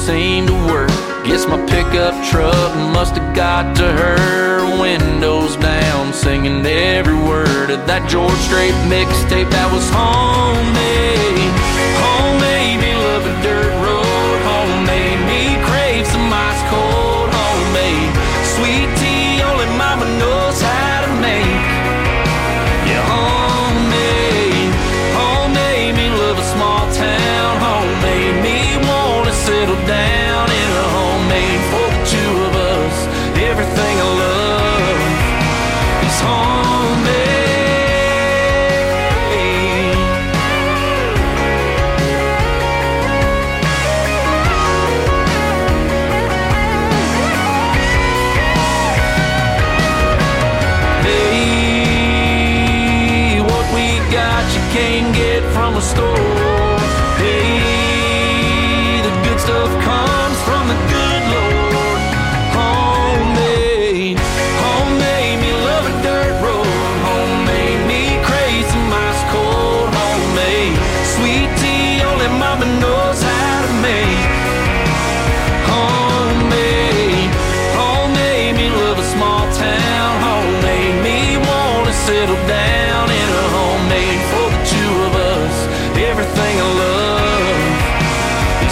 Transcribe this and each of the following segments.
seem to work. Guess my pickup truck must have got to her, windows down, singing every word of that George Strait mixtape that was homemade. Homemade me love a dirt road, homemade me crave some ice cold, homemade sweet tea only mama knows how to make. Yeah, homemade, homemade me love a small town, homemade me wanna settle down in a homemade for the two of us. Everything I love is homemade. Hey, what we got you can't get from a store. Hey, the good stuff comes from the good Lord. Homemade, homemade me love a dirt road. Homemade me crave some ice cold. Homemade sweet tea only mama knows how to make. Homemade, homemade me love a small town. Homemade me wanna settle down in a homemade for the two of us. Everything I love is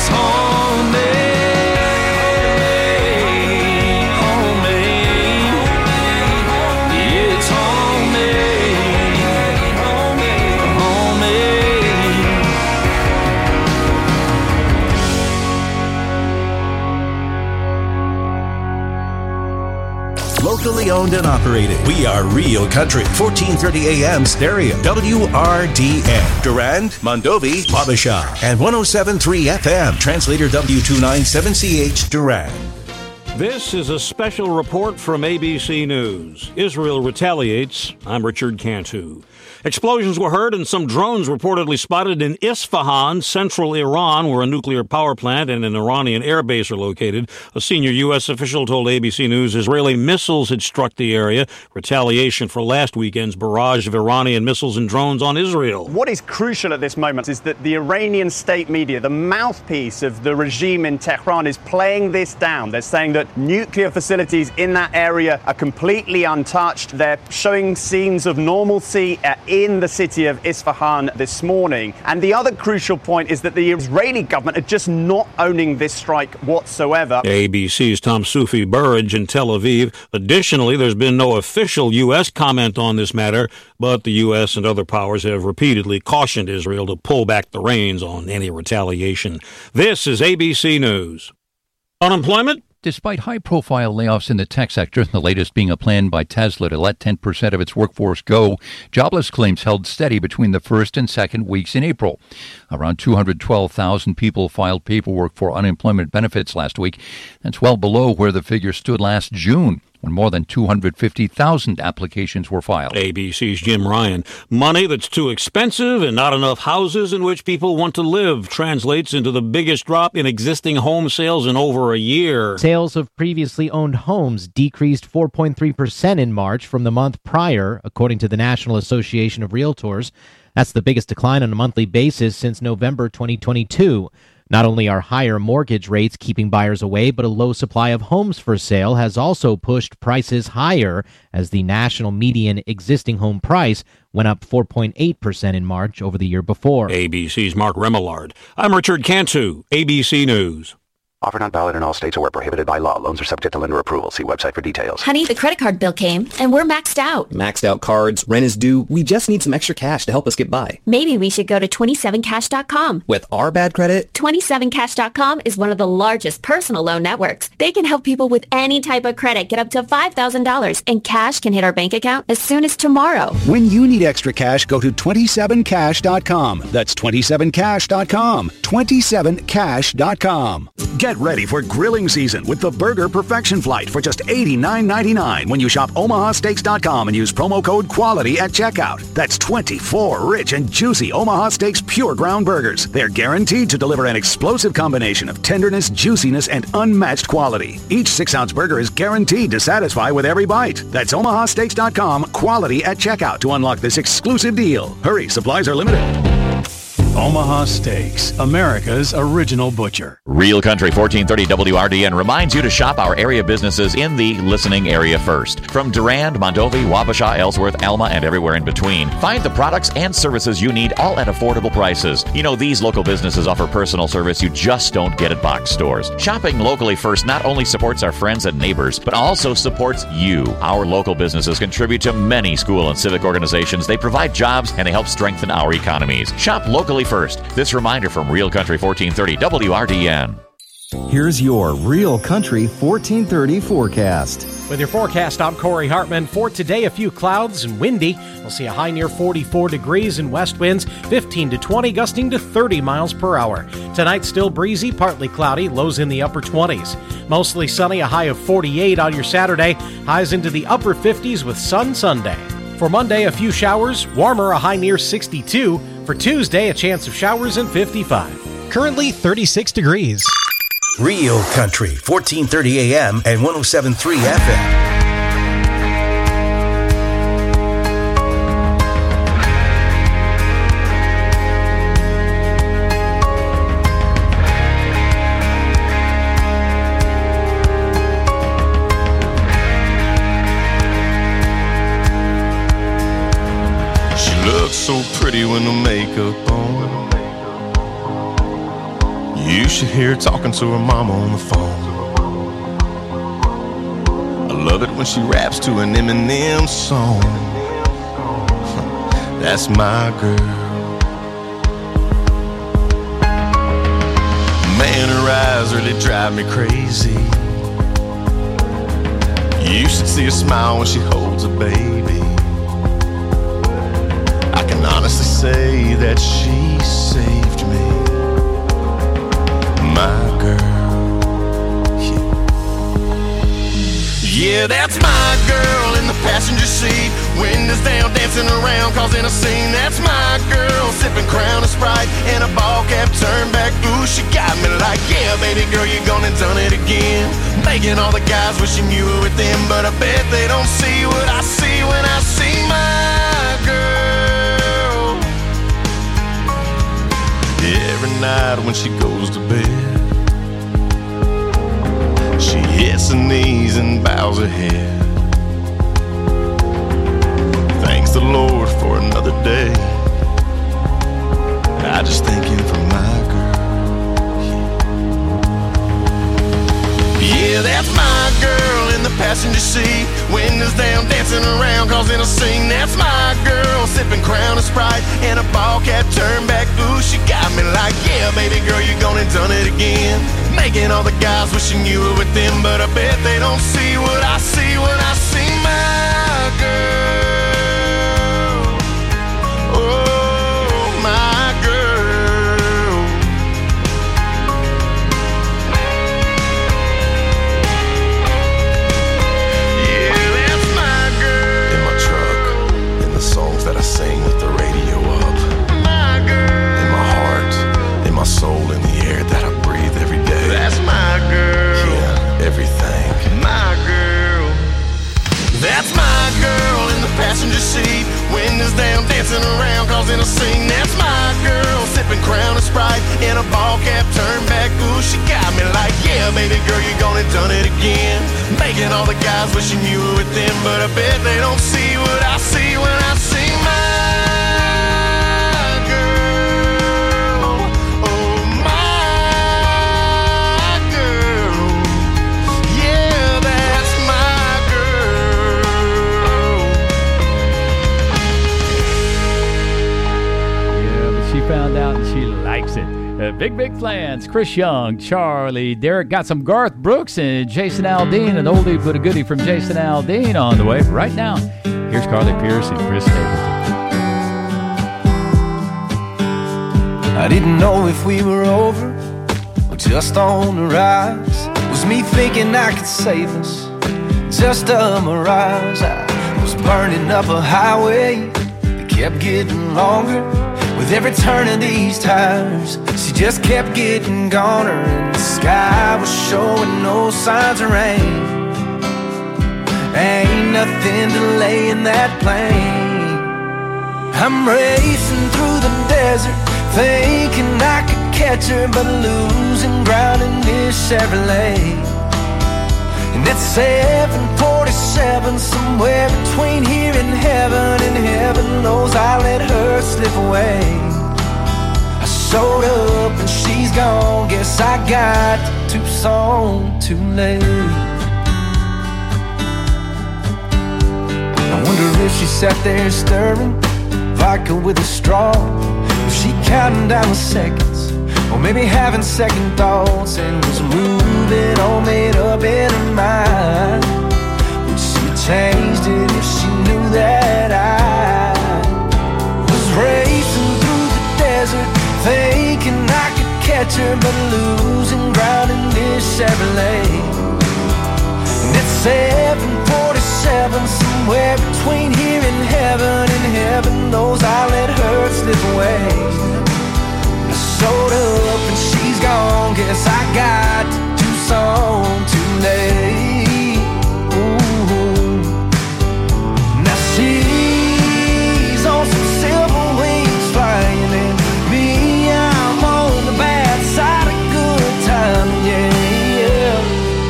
homemade, homemade. Yeah, it's homemade, homemade. Locally owned and operated. We are Real Country, 1430 AM stereo. WRDN. Durand, Mondovi, Wabasha. And 107.3 FM. Translator W297CH Durand. This is a special report from ABC News. Israel retaliates. I'm Richard Cantu. Explosions were heard and some drones reportedly spotted in Isfahan, central Iran, where a nuclear power plant and an Iranian airbase are located. A senior U.S. official told ABC News Israeli missiles had struck the area. Retaliation for last weekend's barrage of Iranian missiles and drones on Israel. What is crucial at this moment is that the Iranian state media, the mouthpiece of the regime in Tehran, is playing this down. They're saying that nuclear facilities in that area are completely untouched. They're showing scenes of normalcy in the city of Isfahan this morning. And the other crucial point is that the Israeli government are just not owning this strike whatsoever. ABC's Tom Sufi Burridge in Tel Aviv. Additionally, there's been no official U.S. comment on this matter, but the U.S. and other powers have repeatedly cautioned Israel to pull back the reins on any retaliation. This is ABC News. Unemployment? Despite high-profile layoffs in the tech sector, the latest being a plan by Tesla to let 10% of its workforce go, jobless claims held steady between the first and second weeks in April. Around 212,000 people filed paperwork for unemployment benefits last week. That's well below where the figure stood last June, when more than 250,000 applications were filed. ABC's Jim Ryan. Money that's too expensive and not enough houses in which people want to live translates into the biggest drop in existing home sales in over a year. Sales of previously owned homes decreased 4.3% in March from the month prior, according to the National Association of Realtors. That's the biggest decline on a monthly basis since November 2022. Not only are higher mortgage rates keeping buyers away, but a low supply of homes for sale has also pushed prices higher, as the national median existing home price went up 4.8% in March over the year before. ABC's Mark Remillard. I'm Richard Cantu, ABC News. Offer not valid in all states or where prohibited by law. Loans are subject to lender approval. See website for details. Honey, the credit card bill came, and we're maxed out. Maxed out cards, rent is due. We just need some extra cash to help us get by. Maybe we should go to 27cash.com. With our bad credit? 27cash.com is one of the largest personal loan networks. They can help people with any type of credit get up to $5,000, and cash can hit our bank account as soon as tomorrow. When you need extra cash, go to 27cash.com. That's 27cash.com. 27cash.com. Get ready for grilling season with the Burger Perfection Flight for just $89.99 when you shop omahasteaks.com and use promo code QUALITY at checkout. That's 24 rich and juicy Omaha Steaks pure ground burgers. They're guaranteed to deliver an explosive combination of tenderness, juiciness, and unmatched quality. Each 6-ounce burger is guaranteed to satisfy with every bite. That's omahasteaks.com, quality at checkout to unlock this exclusive deal. Hurry, supplies are limited. Omaha Steaks, America's original butcher. Real Country 1430 WRDN reminds you to shop our area businesses in the listening area first. From Durand, Mondovi, Wabasha, Ellsworth, Alma, and everywhere in between. Find the products and services you need all at affordable prices. You know, these local businesses offer personal service you just don't get at box stores. Shopping locally first not only supports our friends and neighbors, but also supports you. Our local businesses contribute to many school and civic organizations. They provide jobs and they help strengthen our economies. Shop locally first. This reminder from Real Country 1430 WRDN. Here's your Real Country 1430 forecast. With your forecast, I'm Corey Hartman. For today, a few clouds and windy. We'll see a high near 44 degrees and west winds 15 to 20, gusting to 30 miles per hour. Tonight, still breezy, partly cloudy, lows in the upper 20s. Mostly sunny, a high of 48 on your Saturday, highs into the upper 50s with sun Sunday. For Monday, a few showers, warmer, a high near 62. For Tuesday, a chance of showers and 55. Currently 36 degrees. Real Country, 1430 AM and 107.3 FM. So pretty with no makeup on. You should hear her talking to her mama on the phone. I love it when she raps to an Eminem song. That's my girl. Man, her eyes really drive me crazy. You should see her smile when she holds a baby. I can honestly say that she saved me. My girl, yeah, that's my girl in the passenger seat. Windows down, dancing around, causing a scene. That's my girl, sipping Crown and Sprite and a ball cap turned back. Ooh, she got me like, yeah, baby girl, you gone and done it again. Making all the guys wishing you were with them, but I bet they don't see what I see when I see my girl. Every night when she goes to bed, she hits her knees and bows her head. Thanks the Lord for another day. I just thank Him for my girl. Yeah, that's my girl in the passenger seat. Windows down, dancing around, causing a scene. That's my girl, sipping Crown and Sprite and a ball cap turned back. Ooh, she got me like, yeah, baby girl, you gone and done it again. Making all the guys wishing you were with them, but I bet they don't see what I see when I see my girl. Oh, my girl. Yeah, that's my girl. In my truck, in the songs that I sing with the radio up. My girl. In my heart, in my soul, in the air that I breathe every day. That's my girl. Yeah, everything. My girl. That's my girl in the passenger seat. Windows down, dancing around, causing a scene. That's my girl, sipping Crown and Sprite and a ball cap turned back. Ooh, she got me like, yeah, baby girl, you gone and done it again. Making all the guys wishing you were with them, but I bet they don't see what I see when I see my girl. Oh, my girl. Yeah, that's my girl. Yeah, but she found out and she likes it. Big plans. Chris Young, Charlie, Derek, got some Garth Brooks and Jason Aldean, an oldie but a goodie from Jason Aldean on the way. Right now, here's Carly Pierce and Chris Stapleton. I didn't know if we were over or just on the rise. Was me thinking I could save us, just a mirage. I was burning up a highway that kept getting longer. With every turn of these tires, she just kept getting goner. And the sky was showing no signs of rain. Ain't nothing delaying that plane. I'm racing through the desert, thinking I could catch her, but losing ground in this Chevrolet. And it's 7:47, somewhere between here and heaven knows I let her slip away. I showed up and she's gone, guess I got to Tucson too late. I wonder if she sat there stirring vodka with a straw. Was she counting down the seconds, or maybe having second thoughts, and was moving all made up in her mind? Would she have changed it if she knew that I was racing through the desert, thinking I could catch her, but losing ground in this Chevrolet? And it's 7:47, somewhere between here and heaven knows I let her slip away. I showed up and she's gone, guess I got to Tucson too late. Ooh. Now she's on some silver wings flying, and me, I'm on the bad side of good time, yeah.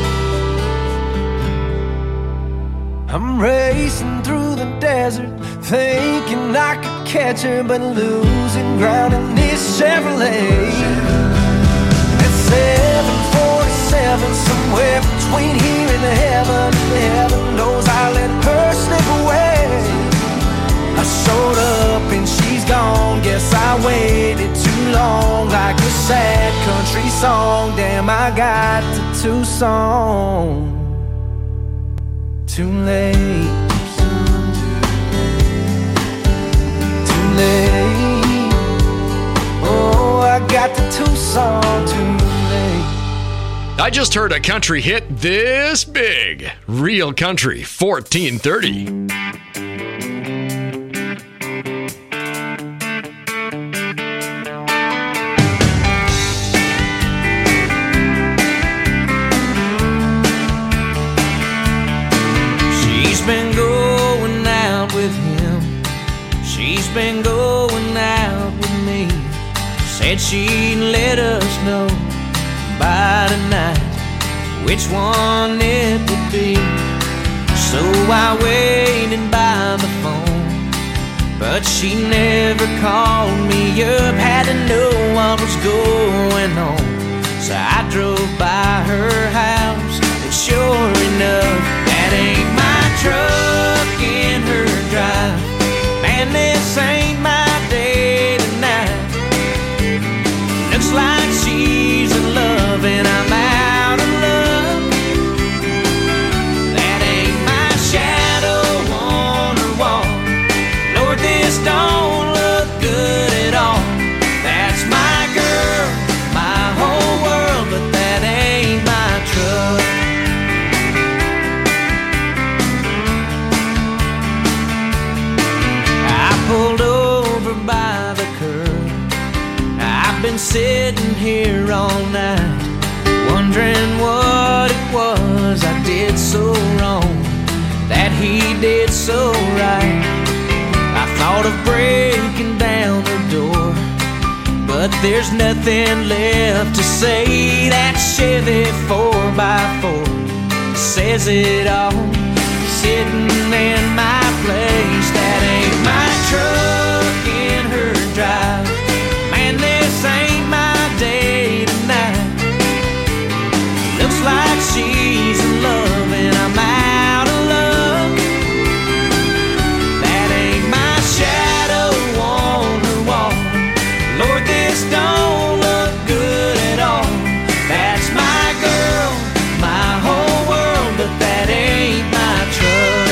I'm racing through the desert, thinking I could catch her, but losing ground in this Chevrolet. It's 7:47, somewhere between here and heaven knows I let her slip away. I showed up and she's gone, guess I waited too long, like a sad country song. Damn, I got to Tucson too late. Oh, I got the Tucson too late. I just heard a country hit this big. Real Country 1430. She's been going out with him, she's been going out with me. Said she'd let us know by tonight which one it would be. So I waited by the phone, but she never called me up. Had to know what was going on, so I drove by her house, and sure enough, that ain't my truck in her drive. Man, this ain't my day tonight. Looks like she's in love and I'm out of love. That ain't my shadow on her wall. Lord, this don't look good at all. That's my girl, my whole world, but that ain't my truck. I pulled over by the curb. I've been sitting here all night, wondering what it was I did so wrong, that he did so right. I thought of breaking down the door, but there's nothing left to say. That Chevy 4x4 says it all, sitting in my place. That ain't my truck in her drive. Man, this ain't my day tonight. Looks like she's in love and I'm out of love. That ain't my shadow on her wall. Lord, this don't look good at all. That's my girl, my whole world, but that ain't my truck.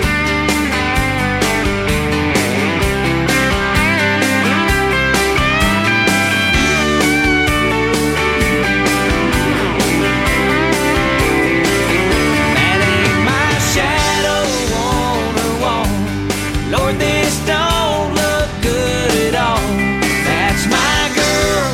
That ain't my shadow on her wall. Lord, this don't look good at all. That's my girl,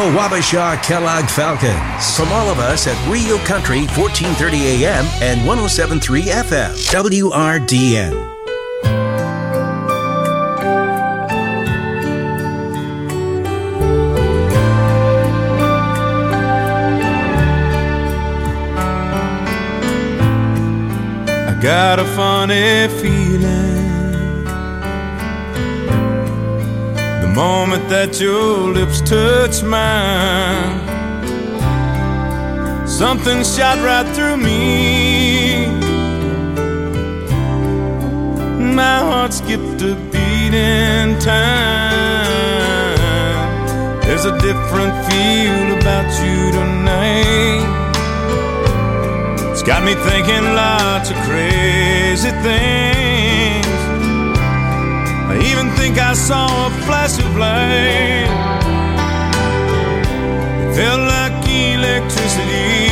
Go Wabasha Kellogg Falcons. From all of us at Rio Country, 1430 AM and 107.3 FM. WRDN. Got a funny feeling the moment that your lips touch mine. Something shot right through me. My heart skipped a beat in time. There's a different feel about you tonight. It's got me thinking lots of crazy things. I even think I saw a flash of light. It felt like electricity.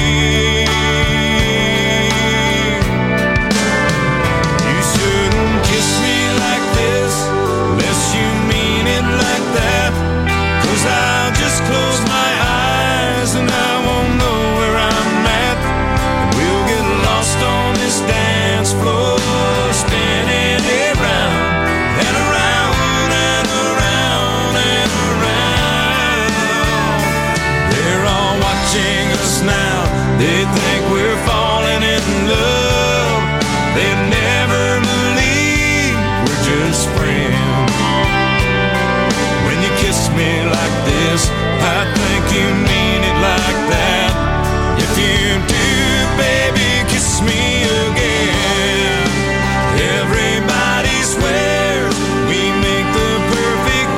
You shouldn't kiss me like this unless you mean it like that. 'Cause I'll just close my eyes and I won't know where I'm at. On this dance floor, spinning around and around and around and around. They're all watching us now. They think we're falling in love. They never believe we're just friends. When you kiss me like this, I think you mean it like that. If you do, baby, kiss me again. Everybody swears we make the perfect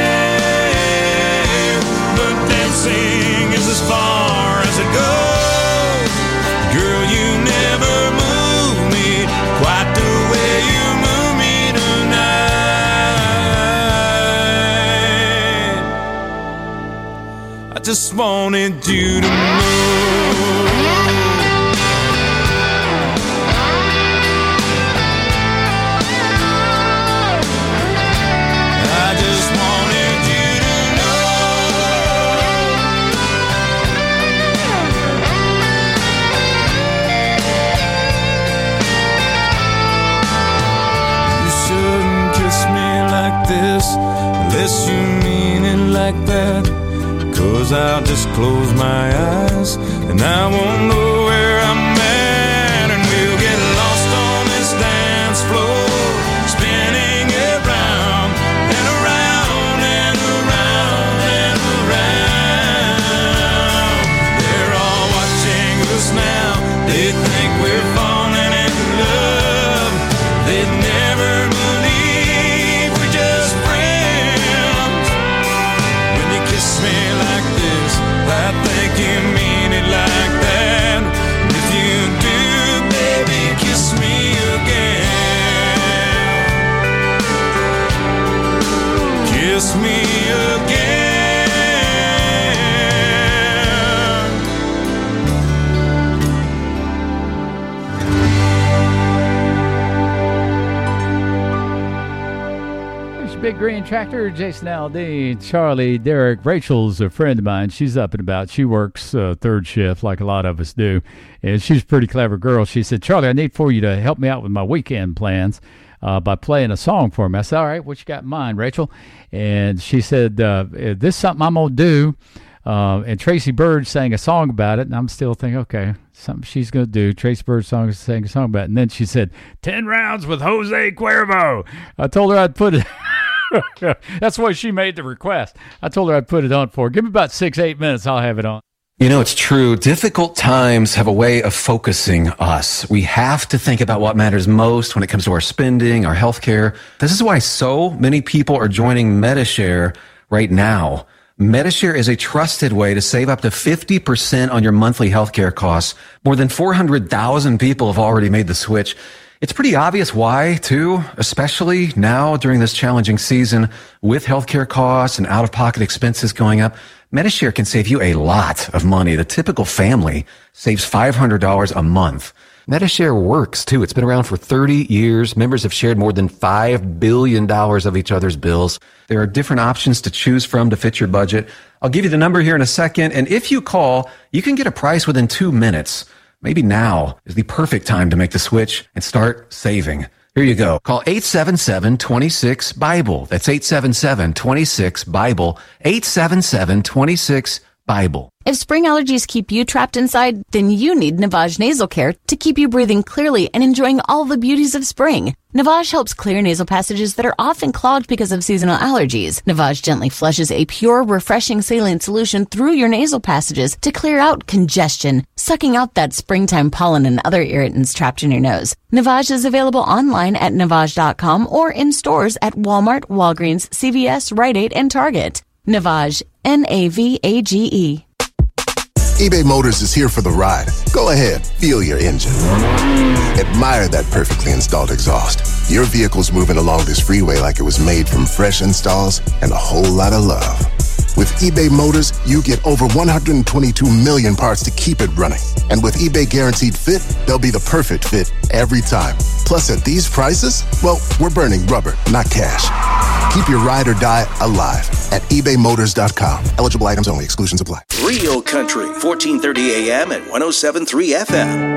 pair, but dancing is as far as it goes. Girl, you never move me quite the way you move me tonight. I just wanted you to know. This, unless you mean it like that. 'Cause I'll just close my eyes and I won't know where I'm at. And we'll get lost on this dance floor, spinning around and around and around and around. They're all watching us now. They think we're falling in love. They never believe we're just friends. When you kiss me like this, I think you mean it like that. If you do, baby, kiss me again. Kiss me again. Big Green Tractor, Jason Aldean, Charlie, Derek. Rachel's a friend of mine. She's up and about. She works third shift like a lot of us do. And she's a pretty clever girl. She said, Charlie, I need for you to help me out with my weekend plans by playing a song for me. I said, all right, what you got in mind, Rachel? And she said, this is something I'm going to do. And Tracy Bird sang a song about it. And I'm still thinking, okay, something she's going to do. Tracy Bird sang a song about it. And then she said, 10 rounds with Jose Cuervo. I told her I'd put it... That's why she made the request. I told her I'd put it on for her. Give me about 6-8 minutes. I'll have it on. You know, it's true. Difficult times have a way of focusing us. We have to think about what matters most when it comes to our spending, our health care. This is why so many people are joining Medi-Share right now. Medi-Share is a trusted way to save up to 50% on your monthly healthcare costs. More than 400,000 people have already made the switch. It's pretty obvious why, too, especially now during this challenging season with healthcare costs and out-of-pocket expenses going up. Medi-Share can save you a lot of money. The typical family saves $500 a month. Medi-Share works, too. It's been around for 30 years. Members have shared more than $5 billion of each other's bills. There are different options to choose from to fit your budget. I'll give you the number here in a second, and if you call, you can get a price within 2 minutes. Maybe now is the perfect time to make the switch and start saving. Here you go. Call 877-26-BIBLE. That's 877-26-BIBLE. 877-26-BIBLE. If spring allergies keep you trapped inside, then you need Navage Nasal Care to keep you breathing clearly and enjoying all the beauties of spring. Navage helps clear nasal passages that are often clogged because of seasonal allergies. Navage gently flushes a pure, refreshing saline solution through your nasal passages to clear out congestion, sucking out that springtime pollen and other irritants trapped in your nose. Navage is available online at Navage.com or in stores at Walmart, Walgreens, CVS, Rite Aid, and Target. Navage, Navage. eBay Motors is here for the ride. Go ahead, feel your engine. Admire that perfectly installed exhaust. Your vehicle's moving along this freeway like it was made from fresh installs and a whole lot of love. With eBay Motors, you get over 122 million parts to keep it running. And with eBay Guaranteed Fit, they'll be the perfect fit every time. Plus, at these prices, well, we're burning rubber, not cash. Keep your ride or die alive at ebaymotors.com. Eligible items only. Exclusions apply. Real Country, 1430 AM and 107.3 FM.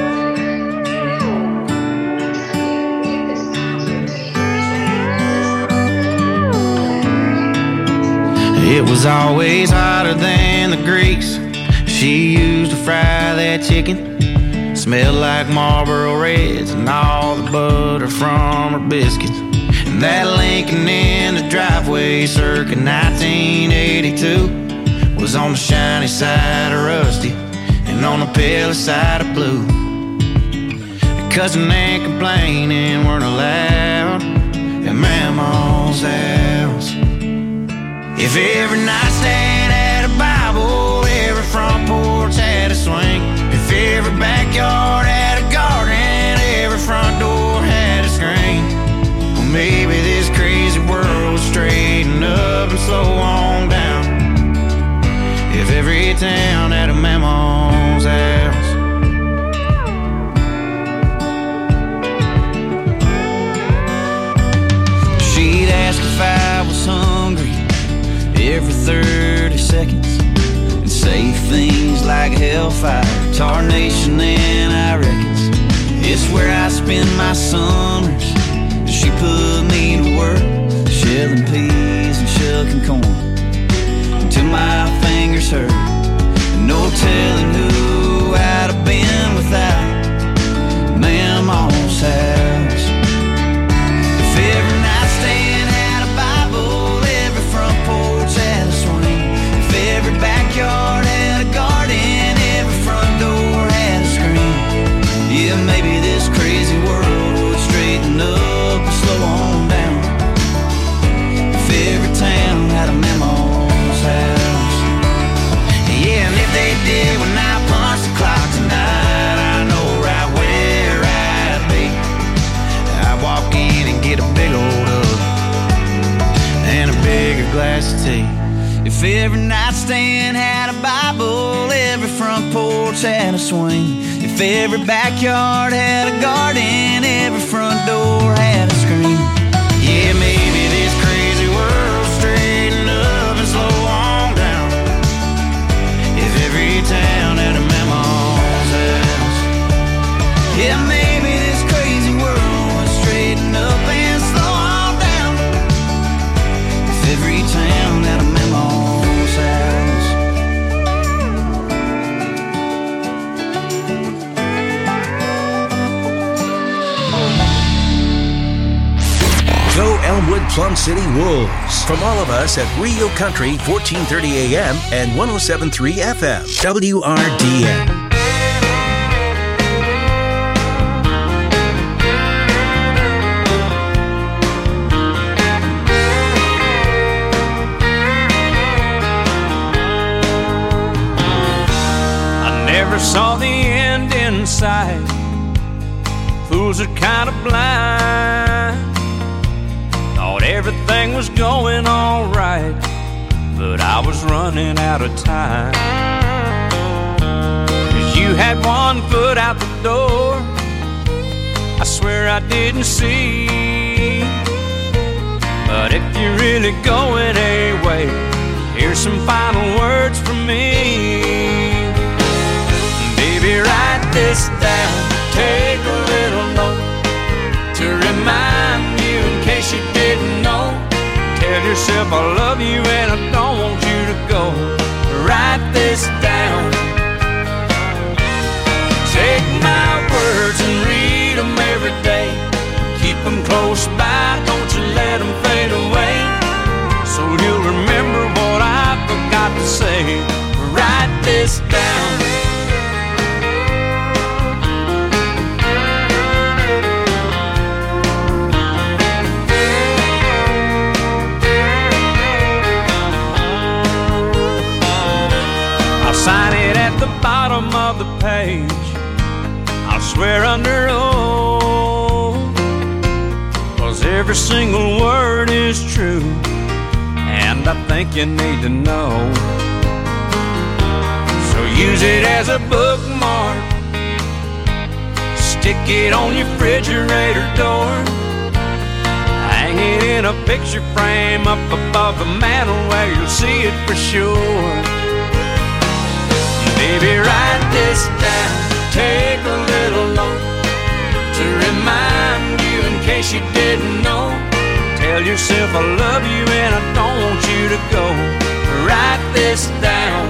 It was always hotter than the grease she used to fry that chicken. Smelled like Marlboro Reds and all the butter from her biscuits. And that Lincoln in the driveway circa 1982 was on the shiny side of rusty and on the pale side of blue. Cousin and complaining weren't allowed at Mama's house. If every nightstand had a Bible, every front porch had a swing. If every backyard had a garden, every front door had a screen. Well, maybe this crazy world would straighten up and slow on down. If every town had a Mama's house. She'd ask if I was hungry every 30 seconds and say things like hellfire, tarnation, and I reckons it's where I spend my summers. She put me to work shelling peas and shucking corn until my fingers hurt. No telling who I'd have been without Mama's house. If every nightstand had a Bible, every front porch had a swing. If every backyard had a garden, every front door had a screen. Yeah, maybe this crazy world would straighten up and slow on down. If every town had a Mama's house. Yeah, and if they did when I punch the clock tonight, I know right where I'd be. I'd walk in and get a big old hug and a bigger glass of tea. If every nightstand had a Bible, every front porch had a swing. If every backyard had a garden, every front door had a screen. Yeah, maybe this crazy world straighten up and slow on down. If every town had a Mama's house. Yeah, maybe this crazy world would straighten up and slow on down. If every town had a Mama's house. Go Elmwood Plum City Wolves. From all of us at Rio Country, 1430 AM and 107.3 FM. WRDN. Never saw the end in sight. Fools are kind of blind. Thought everything was going all right, but I was running out of time. 'Cause you had one foot out the door I didn't see. But if you're really going away, here's some final words from me. Baby, write this down, take a little note to remind you in case you didn't know. Tell yourself I love you and I don't want you to go. Write this down. Take my words and read them every day. Keep them close by, don't you let them fade away. So you'll remember what I forgot to say. Write this down. Sign it at the bottom of the page. I'll swear under oath, 'cause every single word is true, and I think you need to know. So use it as a bookmark, stick it on your refrigerator door, hang it in a picture frame up above the mantle where you'll see it for sure. Baby, write this down, take a little note to remind you in case you didn't know. Tell yourself I love you and I don't want you to go. Write this down.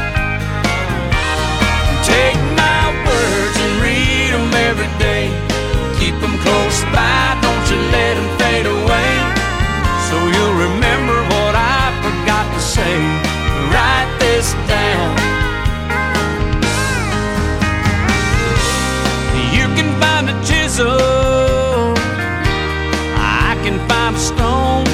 Take my words and read them every day. Keep them close by, don't you let them fade away. So you'll remember what I forgot to say. Write this down. Find a chisel, I can find a stone.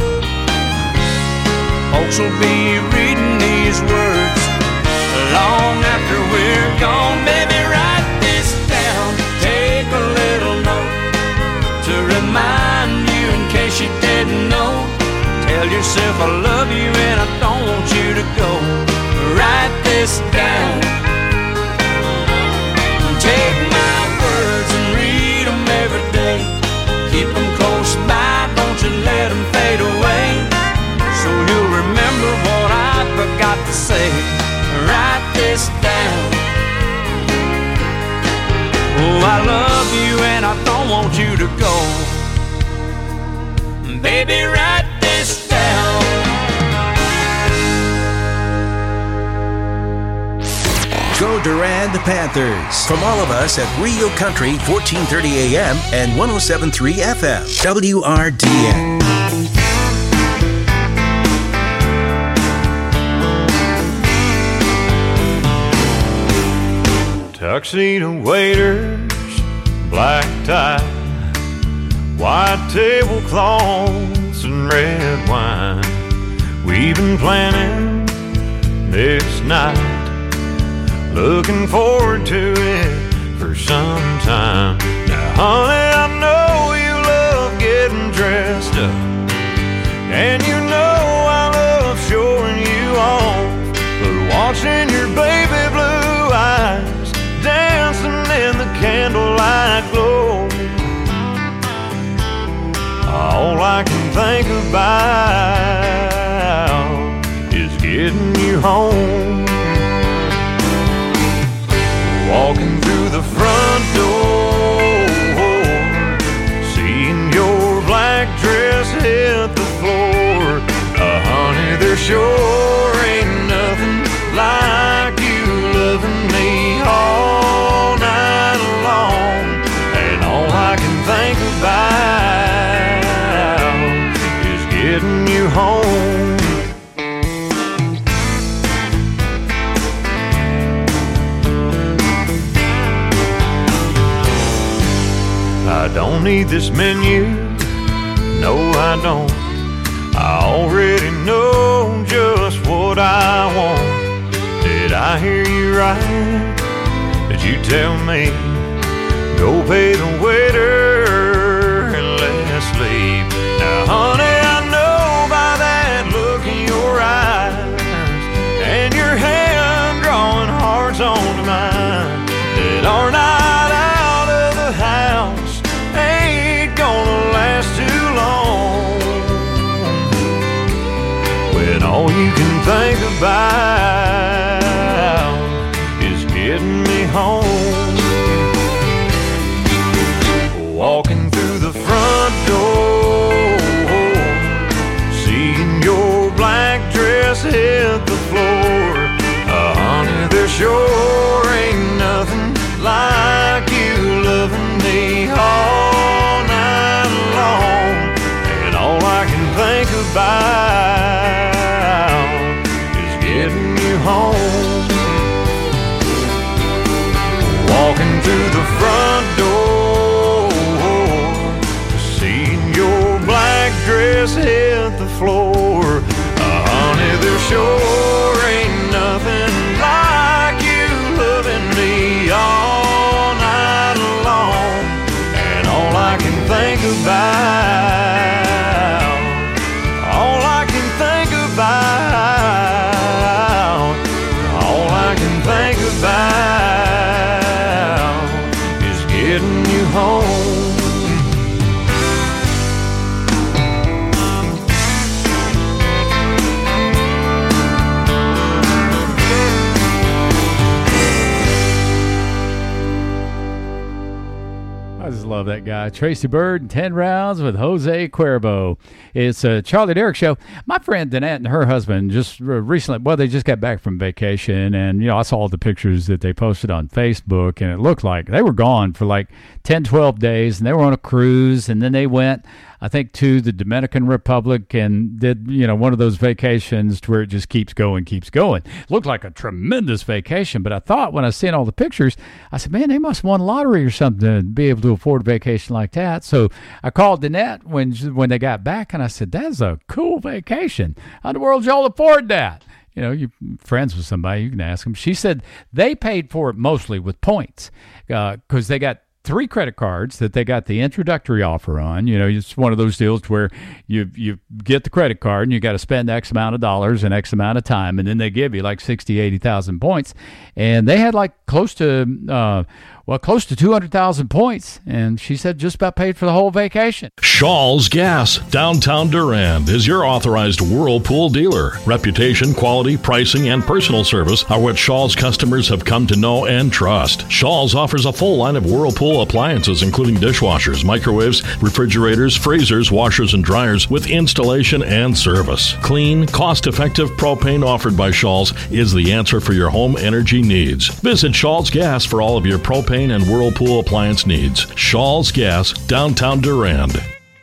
Folks will be reading these words long after we're gone. Baby, write this down, take a little note to remind you in case you didn't know. Tell yourself I love you and I don't want you to go. Write this down. Take my words and read them every day. Keep them close by, don't you let them fade away. So you'll remember what I forgot to say. Write this down. Oh, I love you and I don't want you to go. Baby, write this down. Go Durand Panthers. From all of us at Rio Country, 1430 AM and 107.3 FM. WRDN. Tuxedo waiters, black tie, white tablecloths and red wine. We've been planning this night, looking forward to it for some time. Now, honey, I know you love getting dressed up, and you know I love showing you off. But watching your baby blue eyes dancing in the candlelight glow, all I can think about is getting you home. Walking through the front door, seeing your black dress hit the floor. Honey, there sure ain't nothing like you loving me all night long. And all I can think about is getting you home. I don't need this menu, no I don't. I already know just what I want. Did I hear you right? Did you tell me, go pay the waiter and let's leave? Now honey, I know by that look in your eyes and your hand drawing hearts onto mine that our night out of the house ain't think about is getting me home. Walking through the front door, seeing your black dress hit the floor. Honey, there sure ain't nothing like you loving me all night long. And all I can think about is getting you home. Walking through the front door, seeing your black dress hit the floor. Honey, there sure ain't nothing like you loving me all night long. And all I can think about, all I can think about, all I can think about is getting you home. I just love that guy. Tracy Byrd, 10 rounds with Jose Cuervo. It's a Charlie Derrick show. My friend Danette and her husband just recently, well, they just got back from vacation, and, I saw the pictures that they posted on Facebook, and it looked like they were gone for like 10, 12 days, and they were on a cruise, and then they went, I think, to the Dominican Republic and did, one of those vacations to where it just keeps going. Looked like a tremendous vacation, but I thought when I seen all the pictures, I said, man, they must have won lottery or something to be able to afford a vacation like that. So I called Danette when they got back, and I said, that's a cool vacation. How in the world did y'all afford that? You're friends with somebody, you can ask them. She said they paid for it mostly with points because they got 3 credit cards that they got the introductory offer on. It's one of those deals where you get the credit card and you got to spend X amount of dollars and X amount of time, and then they give you like 60, 80,000 points. And they had like close to 200,000 points, and she said just about paid for the whole vacation. Shaw's Gas, downtown Durand, is your authorized Whirlpool dealer. Reputation, quality, pricing, and personal service are what Shaw's customers have come to know and trust. Shaw's offers a full line of Whirlpool appliances, including dishwashers, microwaves, refrigerators, freezers, washers, and dryers with installation and service. Clean, cost-effective propane offered by Shaw's is the answer for your home energy needs. Visit Shaw's Gas for all of your propane and Whirlpool appliance needs. Shaw's Gas, downtown Durand.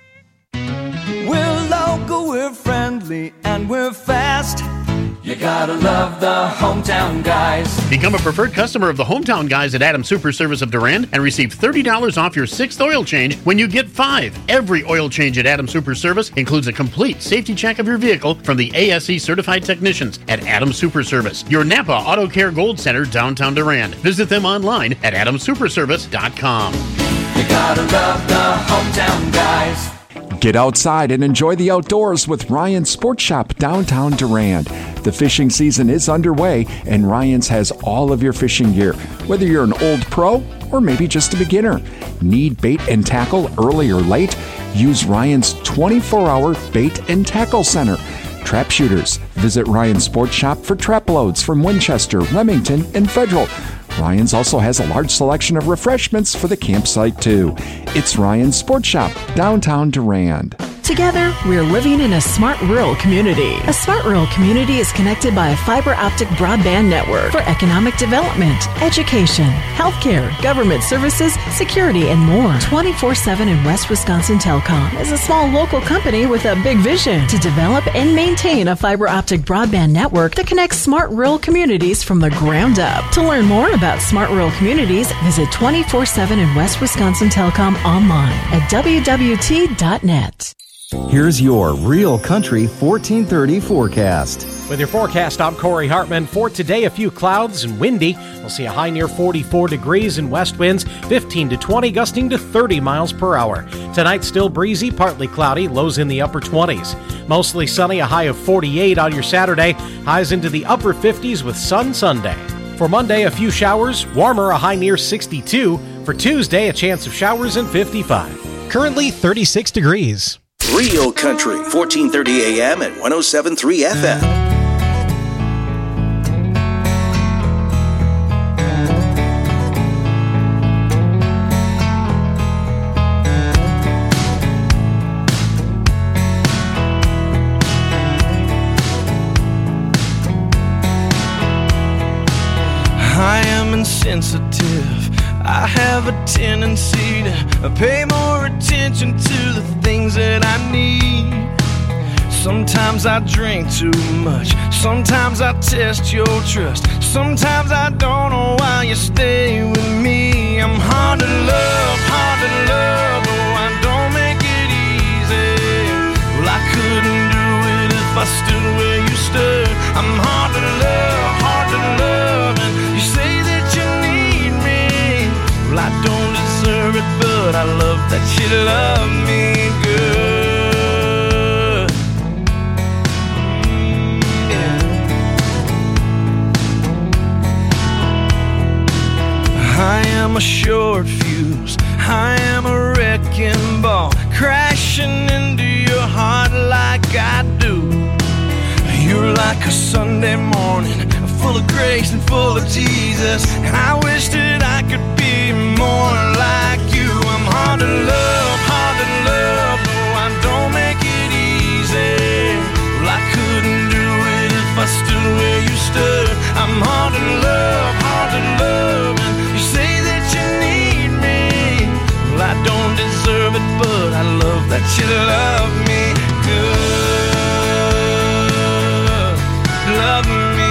We're local, we're friendly, and we're fast. You gotta love the Hometown Guys. Become a preferred customer of the Hometown Guys at Adams Super Service of Durand and receive $30 off your 6th oil change when you get 5. Every oil change at Adams Super Service includes a complete safety check of your vehicle from the ASE certified technicians at Adams Super Service, your Napa Auto Care Gold Center, downtown Durand. Visit them online at adamsuperservice.com. You gotta love the Hometown Guys. Get outside and enjoy the outdoors with Ryan's Sports Shop, downtown Durand. The fishing season is underway, and Ryan's has all of your fishing gear, whether you're an old pro or maybe just a beginner. Need bait and tackle early or late? Use Ryan's 24-hour bait and tackle center. Trap shooters, visit Ryan's Sports Shop for trap loads from Winchester, Remington, and Federal. Ryan's also has a large selection of refreshments for the campsite, too. It's Ryan's Sports Shop, downtown Durand. Together, we're living in a smart rural community. A smart rural community is connected by a fiber optic broadband network for economic development, education, healthcare, government services, security, and more. 24/7 in West Wisconsin Telecom is a small local company with a big vision to develop and maintain a fiber optic broadband network that connects smart rural communities from the ground up. To learn more about smart rural communities, visit 24/7 in West Wisconsin Telecom online at wwt.net. Here's your Real Country 1430 forecast. With your forecast, I'm Corey Hartman. For today, a few clouds and windy. We'll see a high near 44 degrees and west winds 15 to 20, gusting to 30 miles per hour. Tonight, still breezy, partly cloudy, lows in the upper 20s. Mostly sunny, a high of 48 on your Saturday, highs into the upper 50s with sun Sunday. For Monday, a few showers, warmer, a high near 62. For Tuesday, a chance of showers and 55. Currently 36 degrees. Real Country, 1430 AM and 107.3 FM. I am insensitive. I have a tendency to pay more attention to the things that I need. Sometimes I drink too much. Sometimes I test your trust. Sometimes I don't know why you stay with me. I'm hard to love, oh, I don't make it easy. Well, I couldn't do it if I stood where you stood. I'm hard to love, and you say that you need me. Well, I don't deserve it, but I love that you love me good. I am a short fuse, I am a wrecking ball, crashing into your heart like I do. You're like a Sunday morning, full of grace and full of Jesus, and I wish that I could be more like you. I'm hard to love, oh, I don't make it easy. Well, I couldn't do it if I stood where you stood. I'm hard to love, and you say that you need me. Well, I don't deserve it, but I love that you love me good. Love me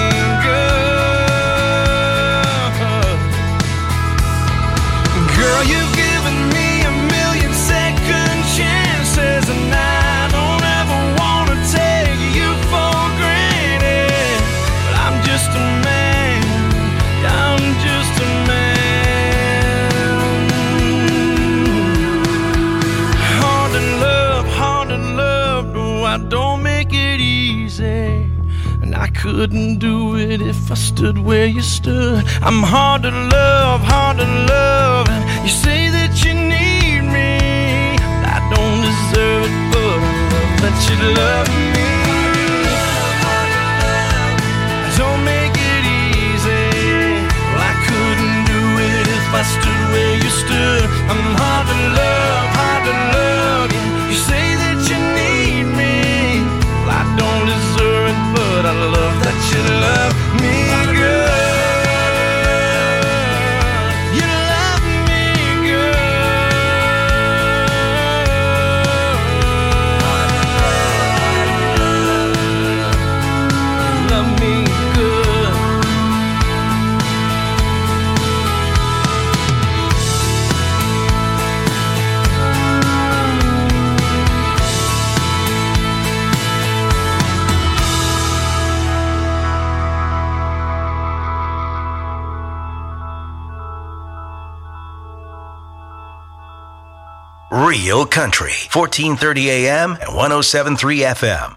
good. Girl, you've given me a million second chances, and I don't ever want to take you for granted. But I'm just a man, I'm just a man. Hard to love, no, I don't make it easy. And I couldn't do it if I stood where you stood. I'm hard to love, and you say that you need me. I don't deserve it, but I love that you love me. Don't make it easy. Well, I couldn't do it if I stood where you stood. I'm hard to love, yeah. You say that you need me. Well, I don't deserve it, but I love that you love me good. You love me good. You love me good. Real Country, 1430 AM and 107.3 FM.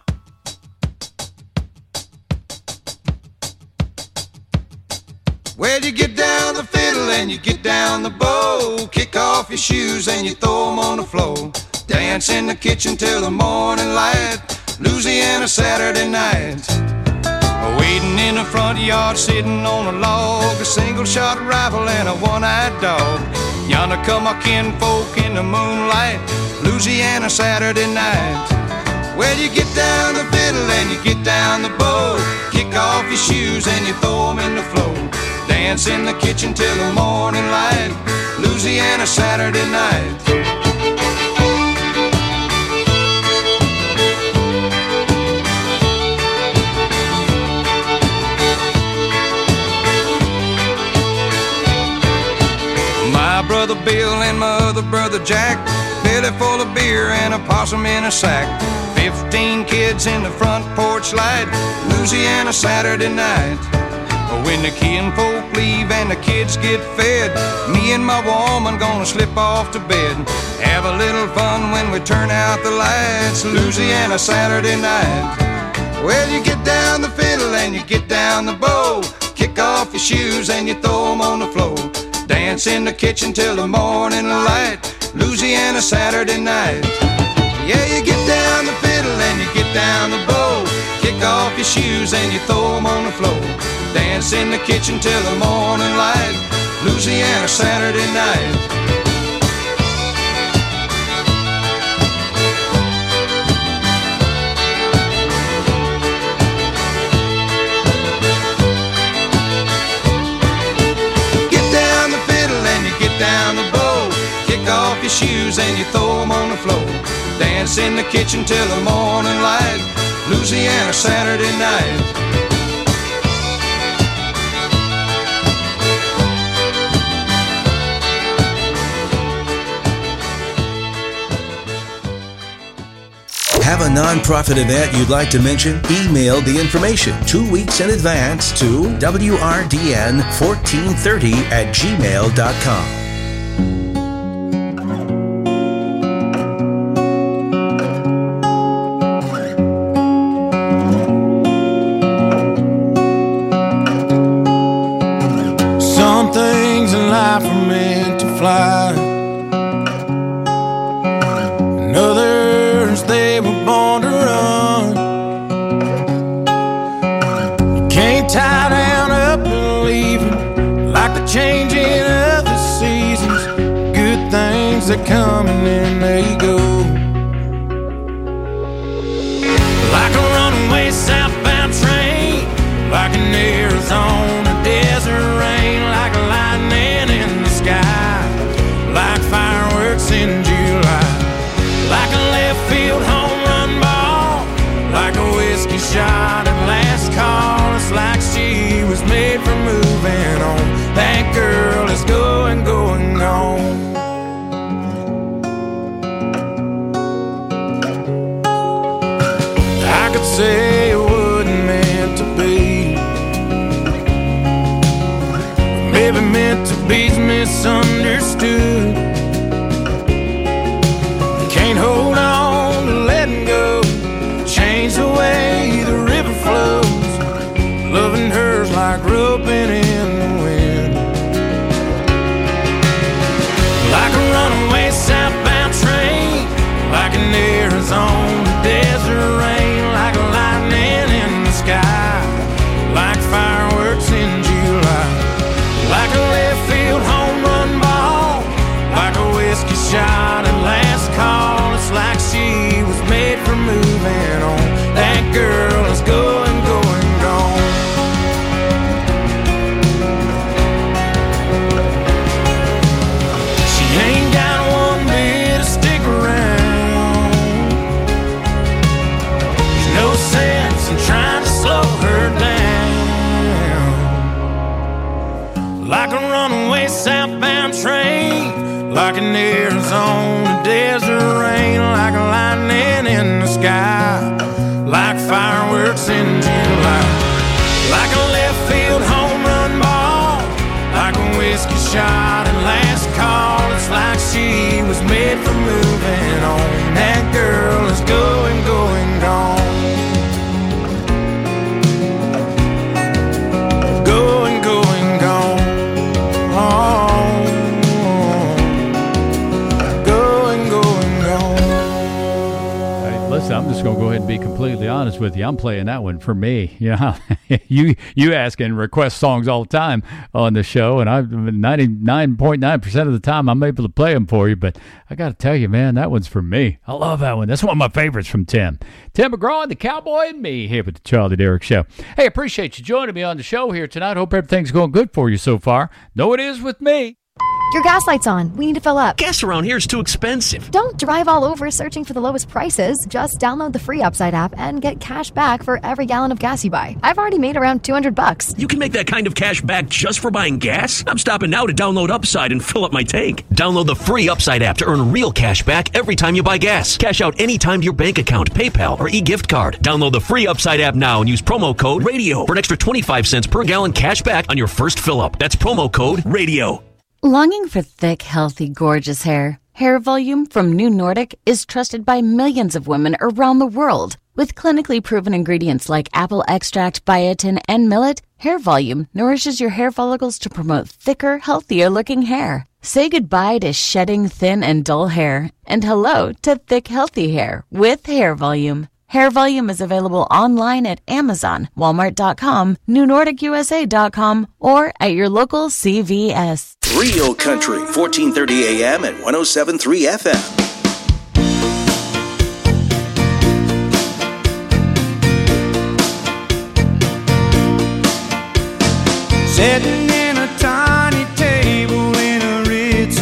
Well, you get down the fiddle and you get down the bow, kick off your shoes and you throw them on the floor, dance in the kitchen till the morning light, Louisiana Saturday night. Waiting in the front yard, sitting on a log, a single-shot rifle and a one-eyed dog. Yonder come my kinfolk in the moonlight, Louisiana Saturday night. Well, you get down the fiddle and you get down the bow, kick off your shoes and you throw them in the floor, dance in the kitchen till the morning light, Louisiana Saturday night. My brother Bill and my other brother Jack, belly full of beer and a possum in a sack, 15 kids in the front porch light, Louisiana Saturday night. When the kinfolk leave and the kids get fed, me and my woman gonna slip off to bed, have a little fun when we turn out the lights, Louisiana Saturday night. Well, you get down the fiddle and you get down the bow, kick off your shoes and you throw them on the floor, dance in the kitchen till the morning light, Louisiana Saturday night. Yeah, you get down the fiddle and you get down the bow, kick off your shoes and you throw them on the floor, dance in the kitchen till the morning light, Louisiana Saturday night. down the bowl. Kick off your shoes and you throw them on the floor. Dance in the kitchen till the morning light. Louisiana Saturday night. Have a nonprofit event you'd like to mention? Email the information 2 weeks in advance to wrdn1430@gmail.com. Some things in life are meant to fly, and others they were born to run. You can't tie down up and leave them, like the changing of the seasons. Good things that come and then they go. Like a runaway southbound train, like an Arizona desert rain, like a lightning in the sky, like fireworks in July, like a left field home run ball, like a whiskey shot at last call. It's like she was made for moving on. That girl is going, going, gone. I could say it wasn't meant to be, maybe meant to be's misunderstood. Can't hold on to letting go, change the way the river flows. Loving her's like roping in the wind, like a runaway southbound train, like an Arizona desert rain, like a lightning in the sky, like fireworks in July, like a left field home run ball, like a whiskey shot at last call. It's like she was made for moving on. That girl is going, going, gone. She ain't got one bit to stick around. There's no sense in trying to slow her down. Like a runaway southbound train, like an Arizona desert rain, like a lightning in the sky, like fireworks in July, like a left field home run ball, like a whiskey shot at last call. It's like she was made for moving on. That girl is going, going, gone. Going, going, gone. Listen, I'm just going to go ahead and be completely honest with you. I'm playing that one for me. You ask and request songs all the time on the show, and 99.9% of the time I'm able to play them for you. But I got to tell you, man, that one's for me. I love that one. That's one of my favorites from Tim. Tim McGraw and the Cowboy and me here with the Charlie Derrick Show. Hey, appreciate you joining me on the show here tonight. Hope everything's going good for you so far. Know it is with me. Your gas light's on. We need to fill up. Gas around here is too expensive. Don't drive all over searching for the lowest prices. Just download the free Upside app and get cash back for every gallon of gas you buy. I've already made around $200. You can make that kind of cash back just for buying gas? I'm stopping now to download Upside and fill up my tank. Download the free Upside app to earn real cash back every time you buy gas. Cash out anytime to your bank account, PayPal, or e-gift card. Download the free Upside app now and use promo code RADIO for an extra 25 cents per gallon cash back on your first fill up. That's promo code RADIO. Longing for thick, healthy, gorgeous hair? Hair Volume from New Nordic is trusted by millions of women around the world. With clinically proven ingredients like apple extract, biotin, and millet, Hair Volume nourishes your hair follicles to promote thicker, healthier-looking hair. Say goodbye to shedding thin and dull hair, and hello to thick, healthy hair with Hair Volume. Hair Volume is available online at Amazon, Walmart.com, NewNordicUSA.com, or at your local CVS. Real Country, 1430 AM and 107.3 FM. Sitting in a tiny table in a red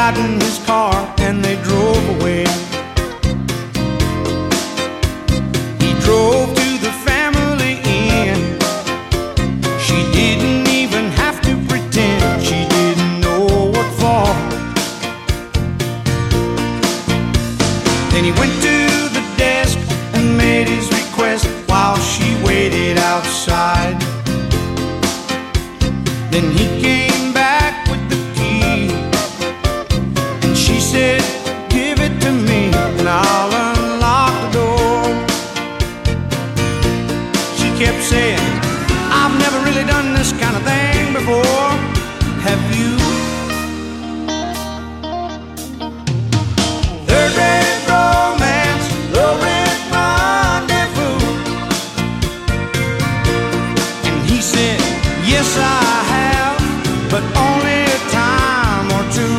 got in his car and they drove away. He drove to the family inn. She didn't even have to pretend she didn't know what for. Then he went to the desk and made his request while she waited outside. Then he came back with the key, and she said, "Give it to me and I'll unlock the door." She kept saying, "I've never really done this kind of thing before. Have you?" Third-rate romance, low-rent rendezvous. And he said, "Yes, I have, but only a time or two."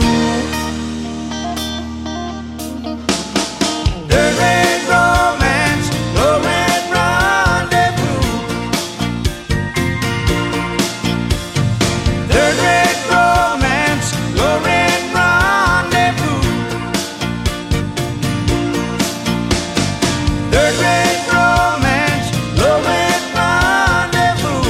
Third-rate romance, low-rent rendezvous. Third-rate romance, low-rent rendezvous. Third-rate romance, low-rent rendezvous.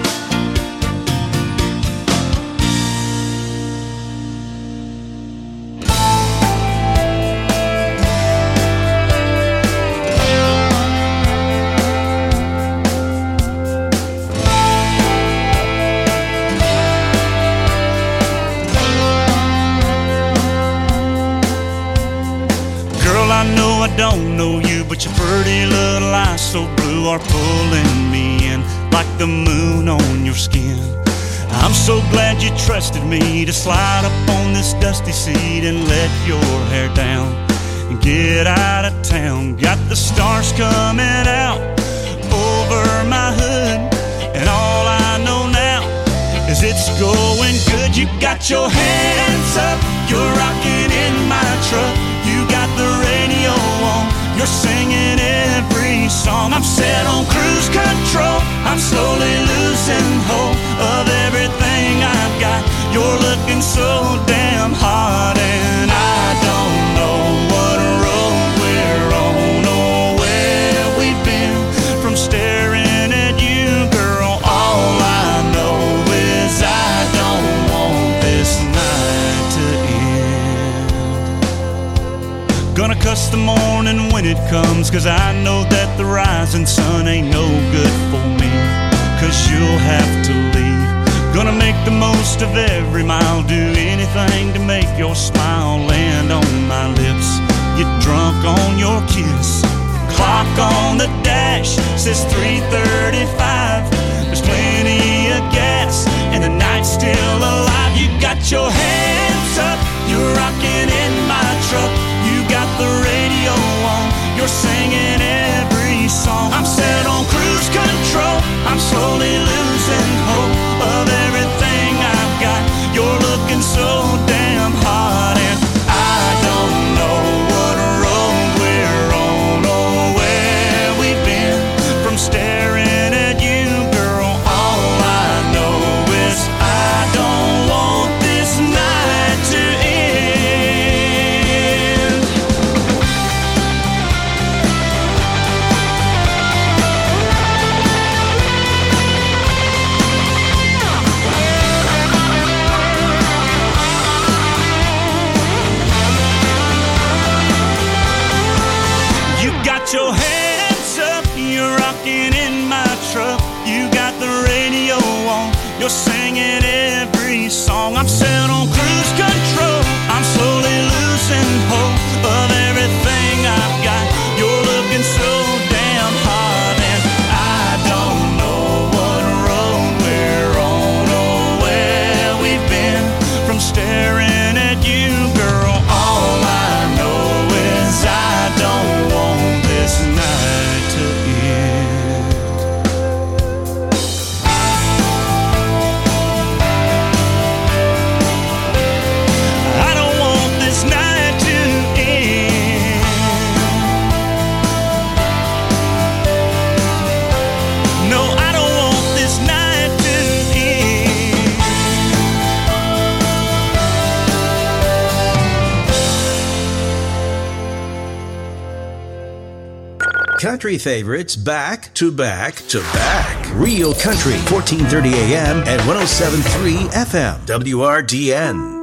Girl, I know I don't know you, but your pretty little eyes so blue are pulling me in like the moon on your skin. I'm so glad you trusted me to slide up on this dusty seat and let your hair down and get out of town. Got the stars coming out over my hood, and all I know now is it's going good. You got your hands up, you're rocking in my truck. You got the radio on, you're singing every song. I'm set on cruise control, I'm slowly losing hope of everything I've got. You're looking so damn hot, and I don't know what road we're on or where we've been. From staring at you, girl, all I know is I don't want this night to end. Gonna cuss the morning when it comes, 'cause I know that the rising sun ain't no good for me, 'cause you'll have to leave. Gonna make the most of every mile, do anything to make your smile land on my lips. Get drunk on your kiss. Clock on the dash says 3:35. There's plenty of gas and the night's still alive. You got your hands up, you're rocking in my truck. You got the radio on, you're singing every song. I'm set on cruise control, I'm slowly losing hope of everything I've got. You're looking so damn hot, and I don't know what road we're on or where we've been. From staring at you, girl, all I know is I don't want this night to end. You got your hands up, you're rocking in my truck. You got the radio on, you're singing every song. I'm set on cruise control, I'm slowly losing hope of everything I've got. You're looking so damn hot, and I don't know what road we're on or where we've been. From staring at you, girl, all I know is I don't want this night to end. country favorites back to back to back. Real Country, 1430 AM and 107.3 FM, WRDN.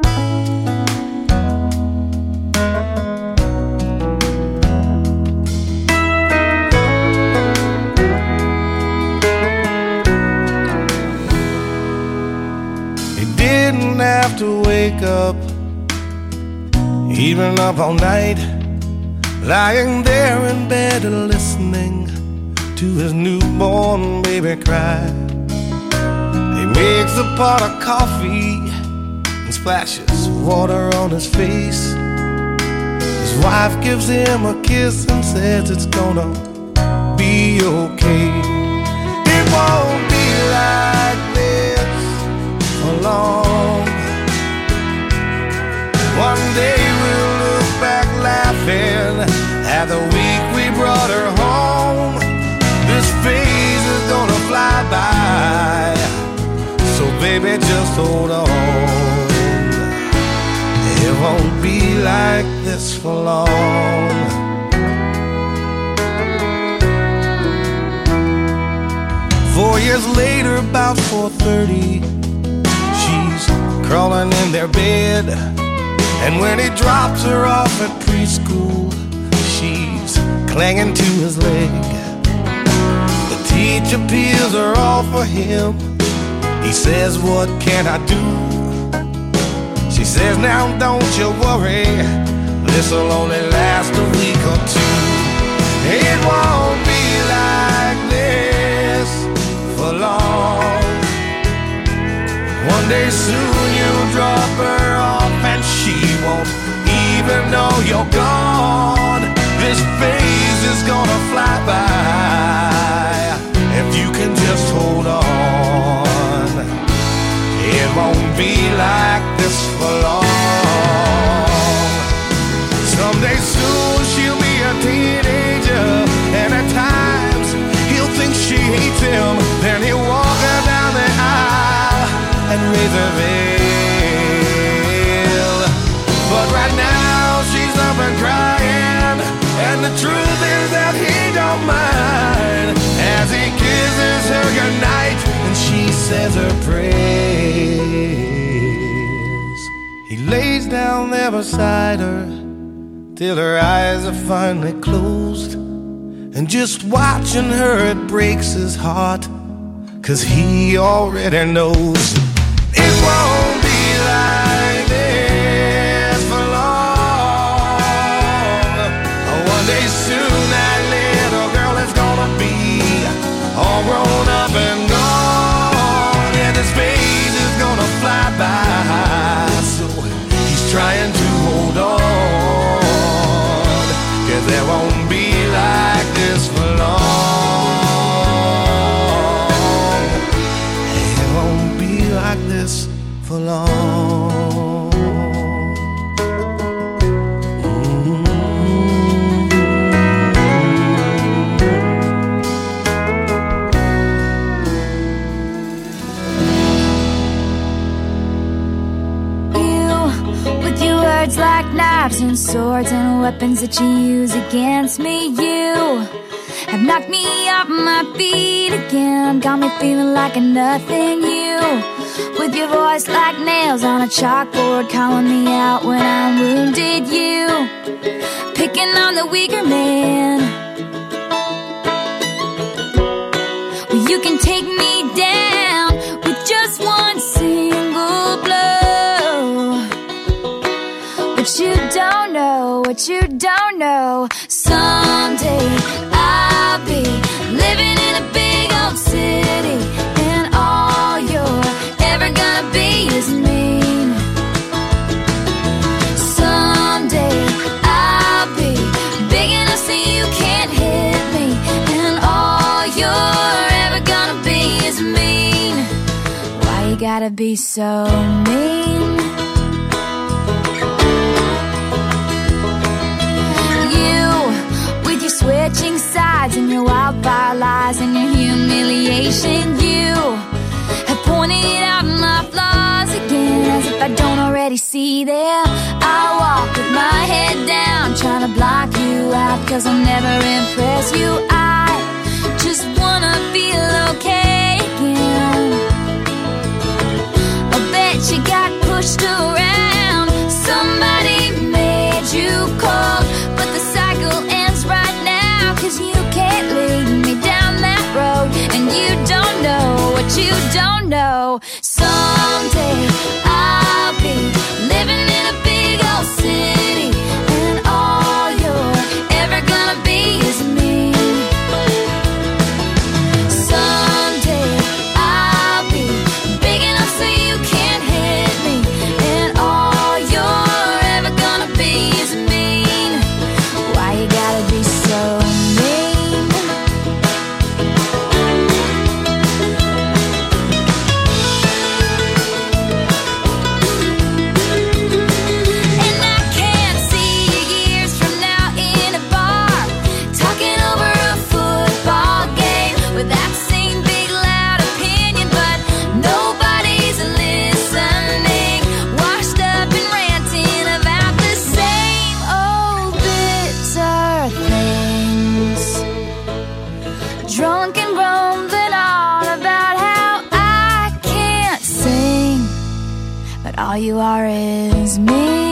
Have to wake up, even up all night, lying there in bed listening to his newborn baby cry. He makes a pot of coffee and splashes water on his face. His wife gives him a kiss and says it's gonna be okay. It won't be like this for long. One day we'll look back laughing at the week we brought her home. This phase is gonna fly by, so baby just hold on. It won't be like this for long. 4 years later, about 4:30, she's crawling in their bed. And when he drops her off at preschool, she's clinging to his leg. The teacher peels her off for him. He says, what can I do? She says, now don't you worry, this'll only last a week or two. It won't be like this for long. One day soon you'll drop her off and she won't even know you're gone. This phase is gonna fly by if you can just hold on. It won't be like this for long. Someday soon she'll be a teenager, and at times he'll think she hates him. Then he'll walk her down the aisle and raise her veil. But right now she's up and crying, and the truth is that he don't mind as he kisses her goodnight and she says her prayers. He lays down there beside her till her eyes are finally closed, and just watching her it breaks his heart, 'cause he already knows it won't be like this for long. One day soon that little girl is gonna be all grown up and gone. Yeah, this phase is gonna fly by, so he's trying to hold on, 'cause there won't be like this for long. It won't be like this for long. Words like knives and swords and weapons that you use against me. You have knocked me off my feet again, got me feeling like a nothing. You, with your voice like nails on a chalkboard, calling me out when I'm wounded. You, picking on the weaker man. Well, you can take me down with just one single blow. What you don't know, what you don't know, someday I'll be living in a big old city, and all you're ever gonna be is mean. Someday I'll be big enough so you can't hit me, and all you're ever gonna be is mean. Why you gotta be so mean? Switching sides and your wildfire lies and your humiliation. You have pointed out my flaws again, as if I don't already see them. I walk with my head down, trying to block you out, 'cause I'll never impress you. I just wanna feel okay again. I bet you got pushed around, somebody made you cold, but the cycle ends right now, 'cause you can't lead me down that road, and you don't know what you don't know. Someday I'll be living in a big old city, and all you're ever gonna be is me. Someday I'll be big enough so you can't hit me, and all you're ever gonna be is mean. Why you gotta be so mean? And I can't see you years from now in a bar, talking over a football game with that same big loud opinion, but nobody's listening, washed up and ranting about the same old bitter things, drunk and grumbling on about how I can't sing, but all you are is me.